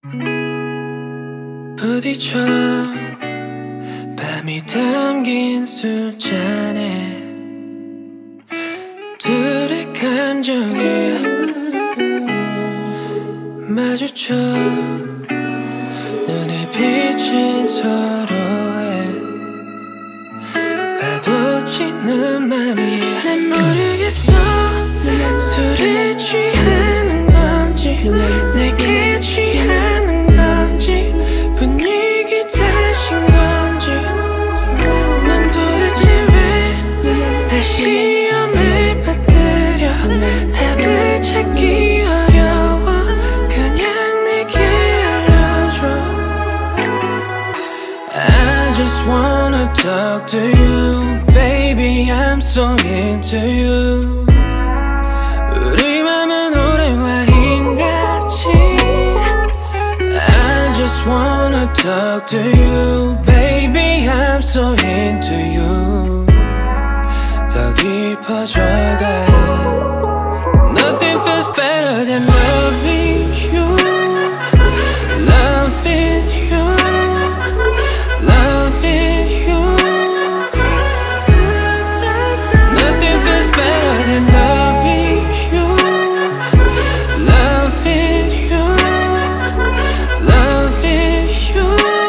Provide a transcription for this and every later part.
부딪혀 밤이 담긴 술잔에 둘의 감정이 마주쳐 눈에 비친 서로의 파도치는 맘이 난 모르겠어 술에 취하는 건지 내게 취하는 건지 분위기 탓인 건지 넌 도대체 왜 날 시험에 빠뜨려 답을 찾기 어려워 그냥 내게 알려줘 I just wanna talk to you Baby I'm so into you 우리 맘은 오래 와인같이 I just wanna talk to you Baby I'm so into you 더 깊어져가 Nothing feels better than loving you Loving you Loving you Nothing feels better than loving you Loving you Loving you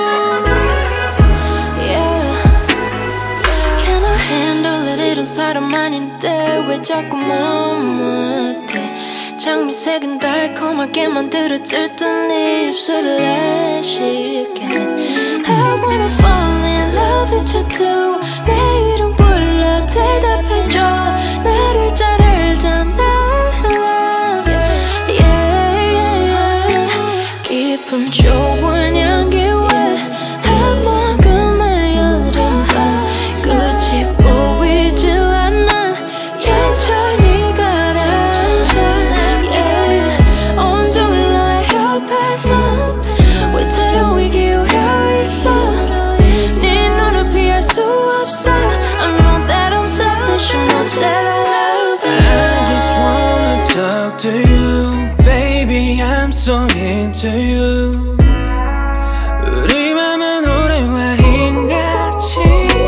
Yeah Can I handle it 이런 사람 아닌데 왜 자꾸 못해 장미색은 달콤하게 만들어 들뜬 입술을 내쉽게 I wanna fall in love with you too 내 이름 불러 대답해줘 나를 잘 알잖아 love yeah, yeah. 기분 좋은 향기 왜 한만큼의 여름밤 끝이 보이질 않아 천천히 가라앉아 yeah. 온종일 너의 옆에서 위태로이 기울여 있어 네 눈을 피할 수 없어 I know that I'm selfish You know that I love you I just wanna talk to you Baby I'm so into you 우리 맘은 오래 와인같이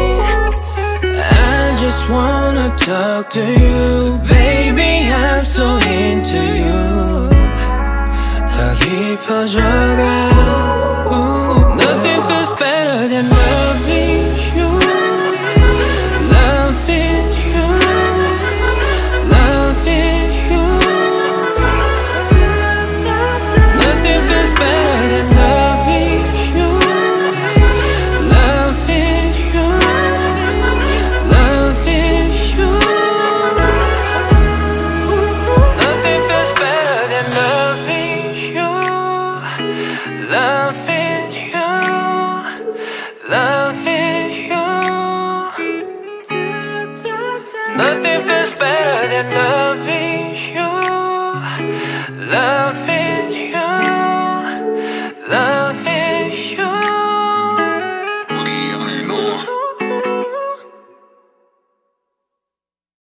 I just wanna talk to you Baby I'm so into you 더 깊어져가 Nothing feels better than loving you Loving you Loving you Nothing feels better than loving you Loving you Loving you Nothing feels better than loving you Loving you Loving